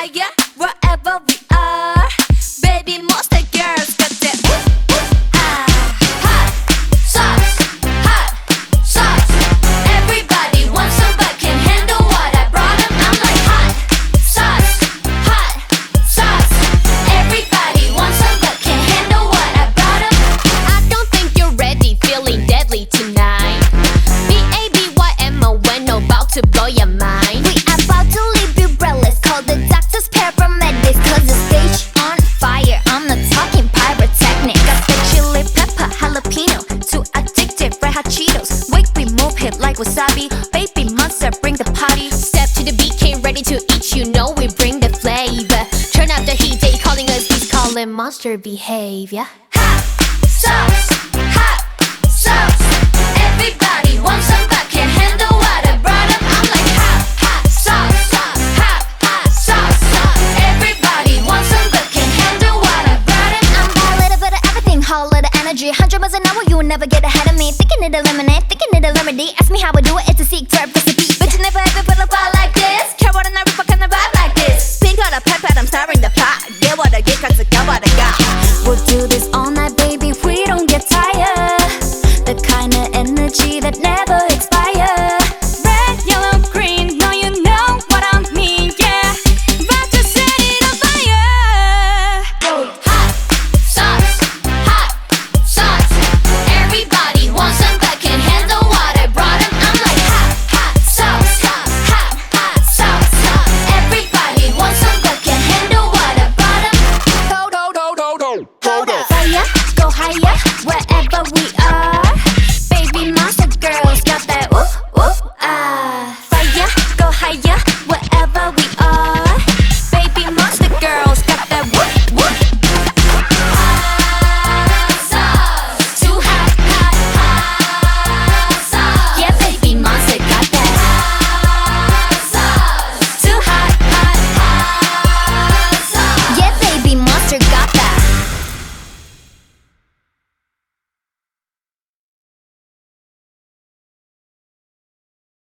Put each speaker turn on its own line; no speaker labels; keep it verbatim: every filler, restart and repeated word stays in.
higher wherever we are. Baby, monster girls got that ooh, ooh, ah. Hot sauce, hot sauce. Everybody wants some but can't handle what I brought 'em. I'm like hot sauce, hot sauce. Everybody wants some but can't handle what I brought 'em. I don't think you're ready, feeling deadly tonight. B A B Y M O N, about to blow your mind.
We about to leave you breathless. Call the doctors, paramedics, cause the stage on fire. I'm not talking pyrotechnic. Got the chili pepper, jalapeno, too addictive, red hot Cheetos. Wake, we move hip like wasabi. Baby monster, bring the party.
Step to the beat, came ready to eat. You know we bring the flavor. Turn up the heat, they calling us beast, calling monster behavior. Hot sauce, hot sauce. Everybody wants some but can't handle what I brought 'em. I'm like hot, hot sauce, hot, hot sauce. Everybody wants some but can't handle what I brought 'em. I'm
A little bit of everything, whole lot of energy. Hundred miles an hour, you will never get ahead of me. Thinking it a lemonade, thinking it a remedy. Ask me how I do it, it's a secret recipe.
But you never ever put a fire like this. Care what I rip, I can vibe like this.
Pink on a pepper, I'm stirring the pot. Get what I get, cause I got what I got. We'll do this all night, baby, we don't get tired. The kind of energy that never expires.
Red, yellow, green, no you know what I mean, yeah. About to set it on fire.
Hot sauce, hot sauce. Everybody wants some but can't handle what I brought 'em. I'm like hot, hot sauce, hot, hot, hot sauce. Everybody wants some but can't handle what I brought 'em.
Fire, go higher, wherever we are.